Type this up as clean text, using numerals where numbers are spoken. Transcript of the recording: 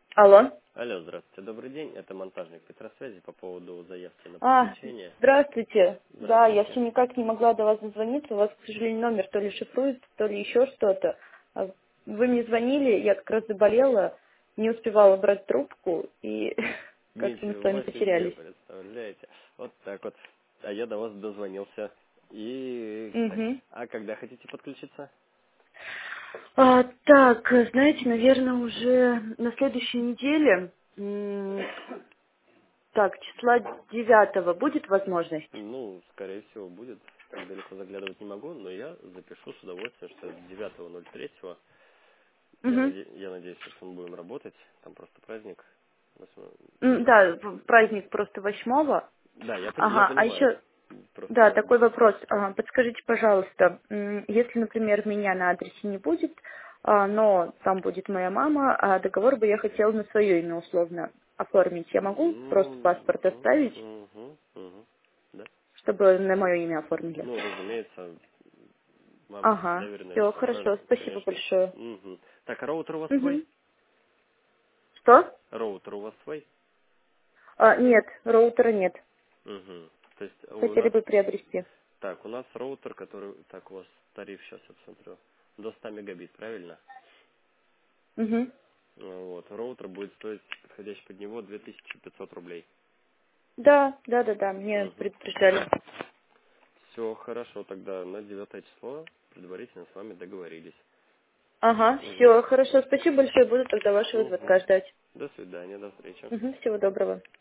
Алло. Алло, здравствуйте, добрый день. Это монтажник Петросвязи по поводу заявки на А, подключение. здравствуйте. Да, я Здравствуйте. все никак не могла до вас дозвониться. У вас, к сожалению, номер то ли шифруется, то ли еще что-то. Вы мне звонили, я как раз заболела, не успевала брать трубку, и как-то мы с вами Ничего себе, потерялись. представляете. Вот так вот. А я до вас дозвонился. И так. Угу. А когда хотите подключиться? Так, знаете, наверное, уже на следующей неделе, так, числа 9 будет возможность? Ну, скорее всего, будет. Так далеко заглядывать не могу, но я запишу с удовольствием, что 9.03. Угу. Я надеюсь, что мы будем работать. Там просто праздник. Да, праздник просто 8-го. Да, я Ага, а понимаю. еще, да, Просто такой вопрос. Подскажите, пожалуйста, если, например, меня на адресе не будет, но там будет моя мама, а договор бы я хотела на свое имя условно оформить, я могу просто ну, паспорт оставить, да. чтобы на мое имя оформили? Ну, разумеется, мама Ага, доверенное все, лицо, хорошо, правильно? спасибо Конечно. большое. Мгм. Так, а роутер у вас свой? Угу. Что? Роутер у вас свой? Нет, роутера нет. Угу. То есть у Хотели нас... бы приобрести. Так, у нас роутер, который... Так, у вас тариф, сейчас я посмотрю. До 100 мегабит, правильно? Угу. Вот. Роутер будет стоить, подходящий под него, 2500 рублей. Да, мне Угу. предупреждали. Все хорошо, тогда на 9 число предварительно с вами договорились. Ага, Угу. все, хорошо, спасибо большое, буду тогда вашего Угу. звонка ждать. До свидания, до встречи. Угу, всего доброго.